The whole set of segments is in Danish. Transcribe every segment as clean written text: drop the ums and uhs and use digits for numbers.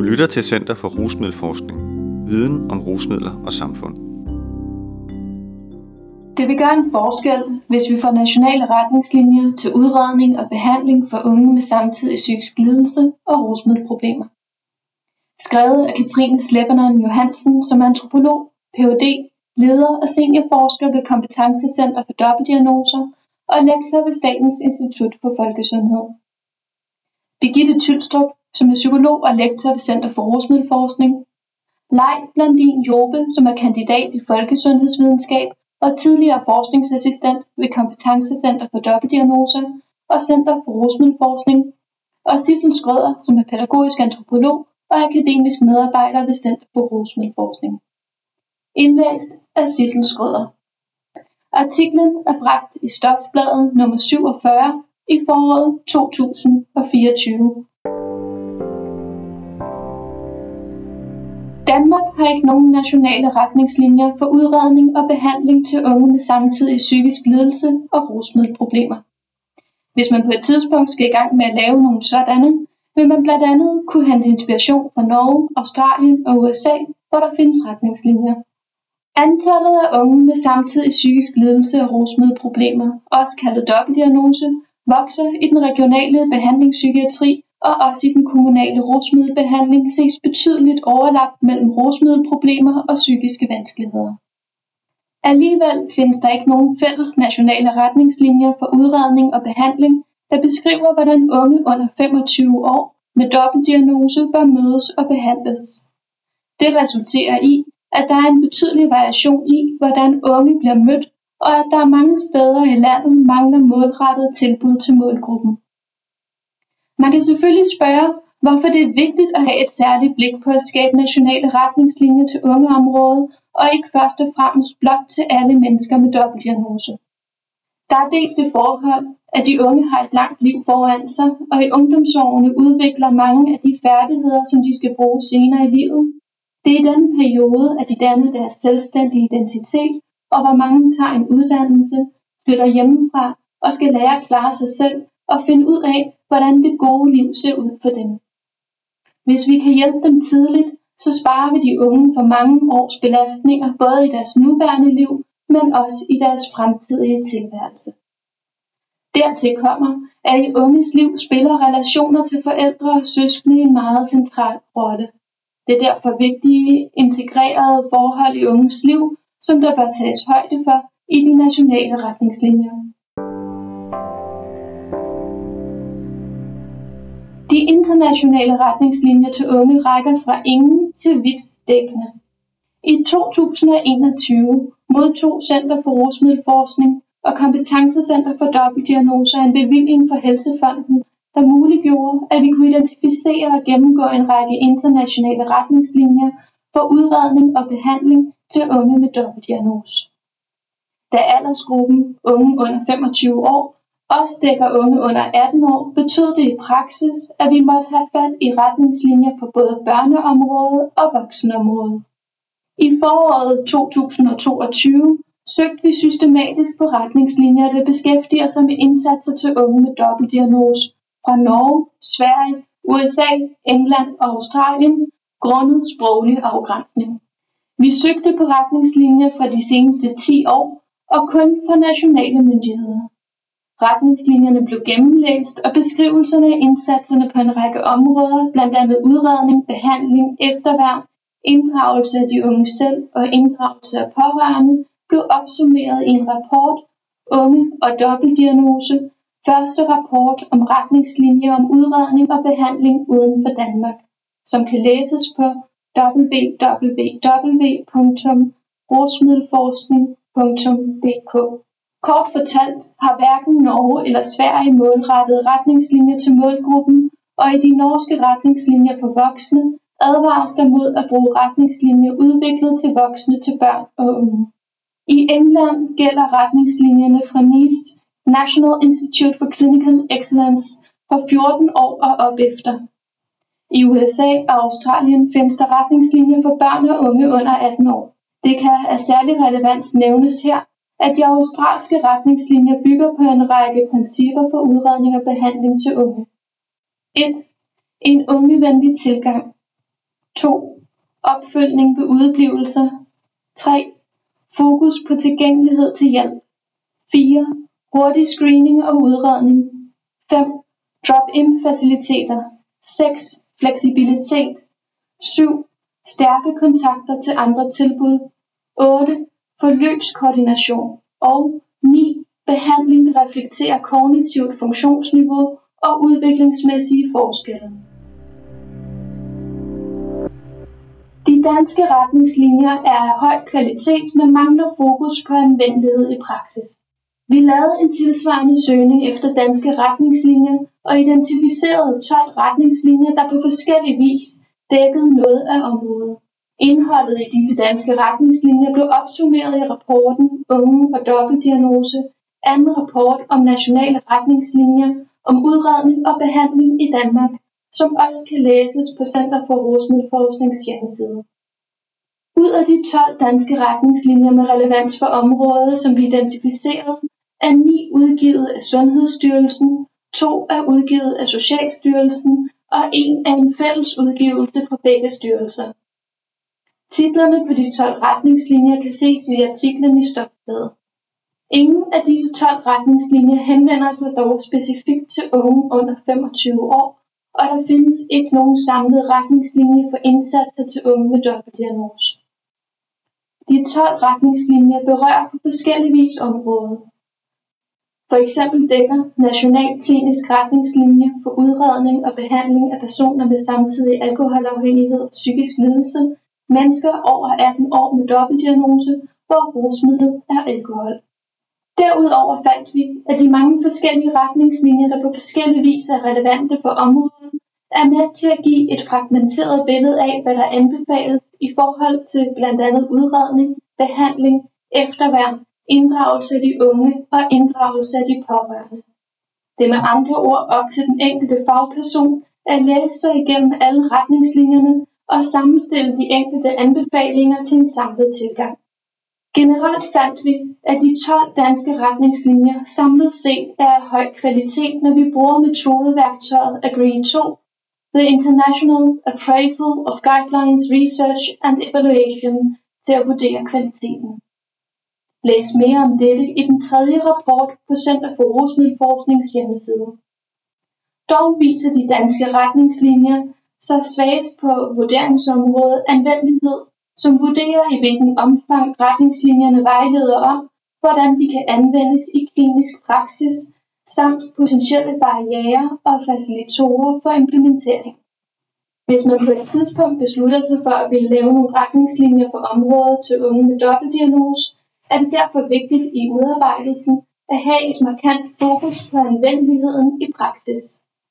lytter til Center for Rusmiddelforskning. Viden om rusmidler og samfund. Det vil gøre en forskel, hvis vi får nationale retningslinjer til udredning og behandling for unge med samtidig psykisk lidelse og rusmiddelproblemer. Skrevet af Katrine Sleppernen Johansen som antropolog, Ph.D., leder og seniorforsker ved Kompetencecenter for Dobbeltdiagnoser og lektor ved Statens Institut for Folkesundhed. Birgitte Tylstrup, som er psykolog og lektor ved Center for Rusmiddelforskning. Lej Blandin Jobe, som er kandidat i folkesundhedsvidenskab og tidligere forskningsassistent ved Kompetencecenter for Dobbeltdiagnoser og Center for Rusmiddelforskning. Og Sissel Schrøder, som er pædagogisk antropolog og akademisk medarbejder ved Center for Rusmiddelforskning. Indlæst af Sissel Schrøder. Artiklen er bragt i Stofbladet nummer 47 i foråret 2024. Danmark har ikke nogen nationale retningslinjer for udredning og behandling til unge med samtidig psykisk lidelse og rusmiddelproblemer. Hvis man på et tidspunkt skal i gang med at lave nogle sådanne, vil man blandt andet kunne hente inspiration fra Norge, Australien og USA, hvor der findes retningslinjer. Antallet af unge med samtidig psykisk lidelse og rusmiddelproblemer, også kaldet dobbeltdiagnose, vokser i den regionale behandlingspsykiatri og også i den kommunale rusmiddelbehandling ses betydeligt overlap mellem rusmiddelproblemer og psykiske vanskeligheder. Alligevel findes der ikke nogen fælles nationale retningslinjer for udredning og behandling, der beskriver, hvordan unge under 25 år med dobbeltdiagnose bør mødes og behandles. Det resulterer i, at der er en betydelig variation i, hvordan unge bliver mødt, og at der mange steder i landet mangler målrettet tilbud til målgruppen. Man kan selvfølgelig spørge, hvorfor det er vigtigt at have et særligt blik på at skabe nationale retningslinjer til ungeområdet, og ikke først og fremmest blot til alle mennesker med dobbeltdiagnose. Der er dels det forhold, at de unge har et langt liv foran sig, og i ungdomsårene udvikler mange af de færdigheder, som de skal bruge senere i livet. Det er i denne periode, at de danner deres selvstændige identitet, og hvor mange tager en uddannelse, flytter hjemmefra og skal lære at klare sig selv og finde ud af, hvordan det gode liv ser ud for dem. Hvis vi kan hjælpe dem tidligt, så sparer vi de unge for mange års belastninger både i deres nuværende liv, men også i deres fremtidige tilværelse. Dertil kommer, at i unges liv spiller relationer til forældre og søskende en meget central rolle. Det er derfor vigtige integrerede forhold i unges liv, som der bør tages højde for i de nationale retningslinjer. De internationale retningslinjer til unge rækker fra ingen til vidt dækkende. I 2021 modtog Center for Rusmiddelforskning og Kompetencecenter for Dobbeltdiagnoser en bevilling fra Helsefonden, der muliggjorde, at vi kunne identificere og gennemgå en række internationale retningslinjer for udredning og behandling til unge med dobbeltdiagnose. Da aldersgruppen unge under 25 år også dækker unge under 18 år, betød det i praksis, at vi måtte have fat i retningslinjer på både børneområdet og voksenområdet. I foråret 2022 søgte vi systematisk på retningslinjer, der beskæftiger sig med indsatser til unge med dobbeltdiagnose fra Norge, Sverige, USA, England og Australien, grundet sproglig afgrænsning. Vi søgte på retningslinjer fra de seneste 10 år og kun fra nationale myndigheder. Retningslinjerne blev gennemlæst, og beskrivelserne af indsatserne på en række områder, blandt andet udredning, behandling, efterværn, inddragelse af de unge selv og inddragelse af pårørende, blev opsummeret i en rapport, Unge og dobbeltdiagnose, første rapport om retningslinjer om udredning og behandling uden for Danmark, som kan læses på www.rusmiddelforskning.dk. Kort fortalt har hverken Norge eller Sverige målrettede retningslinjer til målgruppen, og i de norske retningslinjer for voksne advares der mod at bruge retningslinjer udviklet til voksne til børn og unge. I England gælder retningslinjerne fra NICE, National Institute for Clinical Excellence, fra 14 år og op efter. I USA og Australien findes der retningslinjer for børn og unge under 18 år. Det kan af særlig relevans nævnes her, at de australske retningslinjer bygger på en række principper for udredning og behandling til unge. 1. En ungevenlig tilgang. 2. Opfølgning ved udeblivelser. 3. Fokus på tilgængelighed til hjælp. 4. Hurtig screening og udredning. 5. Drop-in faciliteter. 6. Fleksibilitet. 7. Stærke kontakter til andre tilbud. 8. Forløbskoordination. Og 9. Behandling, der reflekterer kognitivt funktionsniveau og udviklingsmæssige forskelle. De danske retningslinjer er af høj kvalitet, men mangler fokus på anvendelighed i praksis. Vi lavede en tilsvarende søgning efter danske retningslinjer og identificerede 12 retningslinjer, der på forskellig vis dækkede noget af området. Indholdet i disse danske retningslinjer blev opsummeret i rapporten Unge og dobbeltdiagnose, anden rapport om nationale retningslinjer om udredning og behandling i Danmark, som også kan læses på Center for Rusmiddelforsknings hjemmeside. Ud af de 12 danske retningslinjer med relevans for området, som vi identificerede, er 9 udgivet af Sundhedsstyrelsen, 2 er udgivet af Socialstyrelsen og 1 er en fælles udgivelse fra begge styrelser. Titlerne på de 12 retningslinjer kan ses i artiklen i stofbladet. Ingen af disse 12 retningslinjer henvender sig dog specifikt til unge under 25 år, og der findes ikke nogen samlet retningslinje for indsatser til unge med dobbeltdiagnose. De 12 retningslinjer berører på forskellig vis området. For eksempel dækker National Klinisk Retningslinje for udredning og behandling af personer med samtidig alkoholafhængighed og psykisk lidelse, mennesker over 18 år med dobbeltdiagnose, hvor rusmidlet er alkohol. Derudover fandt vi, at de mange forskellige retningslinjer, der på forskellig vis er relevante for området, er med til at give et fragmenteret billede af, hvad der anbefales i forhold til blandt andet udredning, behandling, efterværn, inddragelse af de unge og inddragelse af de pårørende. Det er med andre ord op til den enkelte fagperson at læse sig igennem alle retningslinjerne og sammenstille de enkelte anbefalinger til en samlet tilgang. Generelt fandt vi, at de 12 danske retningslinjer samlet set er af høj kvalitet, når vi bruger metodeværktøjet AGREE-2, The International Appraisal of Guidelines Research and Evaluation, til at vurdere kvaliteten. Læs mere om dette i den 3. rapport på Center for Rusmiddelforsknings hjemmeside. Dog viser de danske retningslinjer sig svagest på vurderingsområdet anvendelighed, som vurderer i hvilken omfang retningslinjerne vejleder om, hvordan de kan anvendes i klinisk praksis, samt potentielle barrierer og facilitorer for implementering. Hvis man på et tidspunkt beslutter sig for at ville lave nogle retningslinjer for området til unge med dobbeltdiagnose, er det derfor vigtigt i udarbejdelsen at have et markant fokus på anvendeligheden i praksis.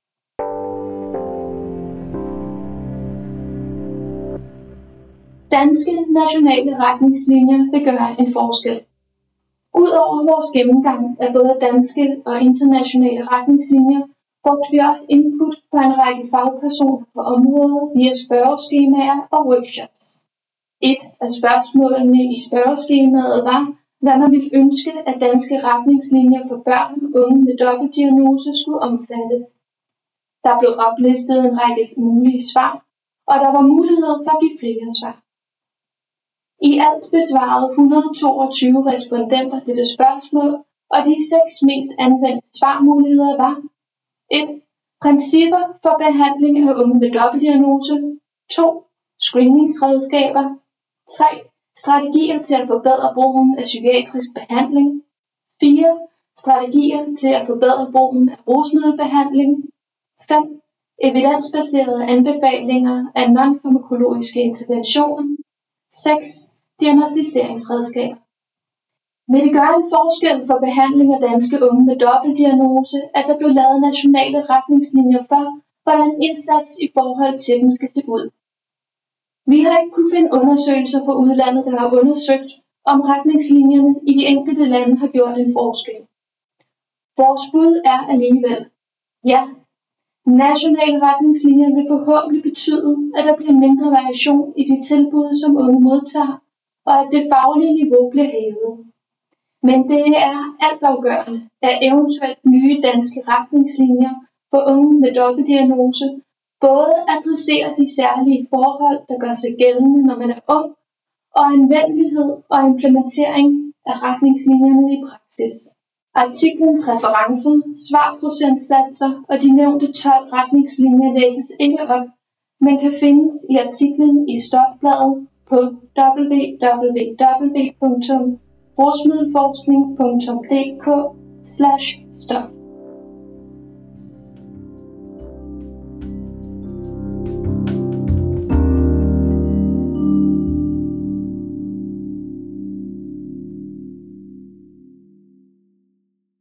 Danske nationale retningslinjer vil gøre en forskel. Udover vores gennemgang af både danske og internationale retningslinjer, brugte vi også input fra en række fagpersoner på området via spørgeskemaer og workshops. Et af spørgsmålene i spørgeskemaet var, hvad man ville ønske, at danske retningslinjer for børn og unge med dobbeltdiagnose skulle omfatte. Der blev oplistet en række mulige svar, og der var mulighed for at give flere svar. I alt besvarede 122 respondenter dette spørgsmål, og de 6 mest anvendte svarmuligheder var 1. Principper for behandling af unge med dobbeltdiagnose. 2. Screeningsredskaber. 3. Strategier til at forbedre brugen af psykiatrisk behandling. 4. Strategier til at forbedre brugen af rusmiddelbehandling. 5. Evidensbaserede anbefalinger af non-farmakologiske interventioner. 6. Diagnostiseringsredskaber. Vil det gøre en forskel for behandling af danske unge med dobbeltdiagnose, at der blev lavet nationale retningslinjer for, hvordan indsats i forhold til dem skal se ud? Vi har ikke kunnet finde undersøgelser fra udlandet, der har undersøgt, om retningslinjerne i de enkelte lande har gjort en forskel. Vores bud er alligevel, ja, nationale retningslinjer vil forhåbentlig betyde, at der bliver mindre variation i de tilbud, som unge modtager, og at det faglige niveau bliver hævet. Men det er altafgørende, at eventuelt nye danske retningslinjer for unge med dobbeltdiagnose både adresserer de særlige forhold, der gør sig gældende, når man er ung, og anvendelighed og implementering af retningslinjerne i praksis. Artiklens referencer, svarprocentsatser og de nævnte 12 retningslinjer læses ikke op, men kan findes i artiklen i Stofbladet på www.rusmiddelforskning.dk/stof.